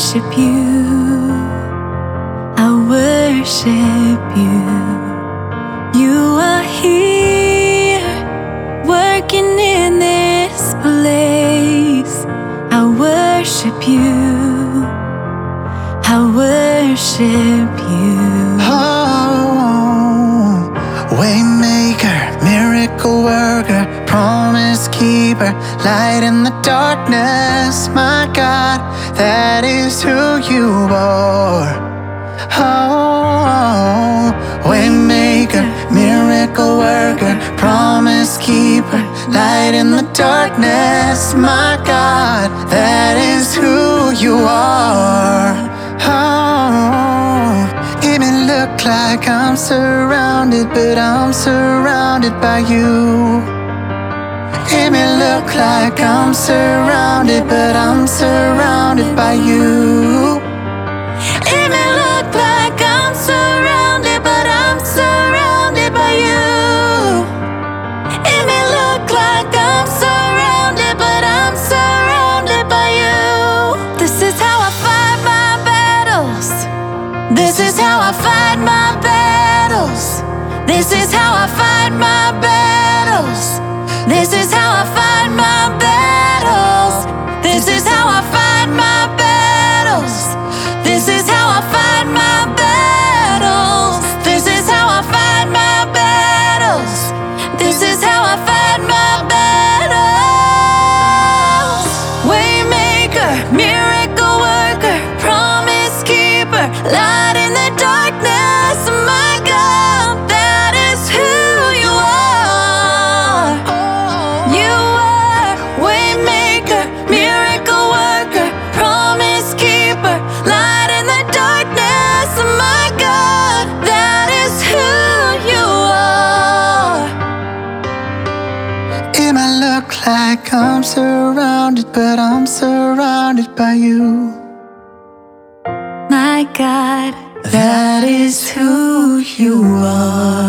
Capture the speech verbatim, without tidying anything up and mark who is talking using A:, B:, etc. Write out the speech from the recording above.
A: worship you, I worship you. You are here, working in this place. I worship you, I worship you.
B: Oh, waymaker, miracle worker, promise keeper, light in the darkness. My God, that is who you are. Oh, waymaker, miracle worker, promise keeper, light in the darkness. My God, that is who you are. Oh, it may look like I'm surrounded, but I'm surrounded by you. It may look like I'm surrounded, but I'm surrounded by you.
A: It may look like I'm surrounded, but I'm surrounded by you. It may look like I'm surrounded, but I'm surrounded by you. This is how I fight my battles. This is how I fight my battles. This is how I fight my battles. This is how I fight my battles. This is how I fight my battles. This is how I fight my battles. This is how I fight my battles. This is how I fight my battles. Waymaker, miracle worker, promise keeper, light in the darkness. My God, that is who you are. You are waymaker, miracle worker, promise keeper, light in the darkness. My God, that is who you are.
B: It might look like I'm surrounded, but I'm surrounded by you.
A: My God, that is who you are.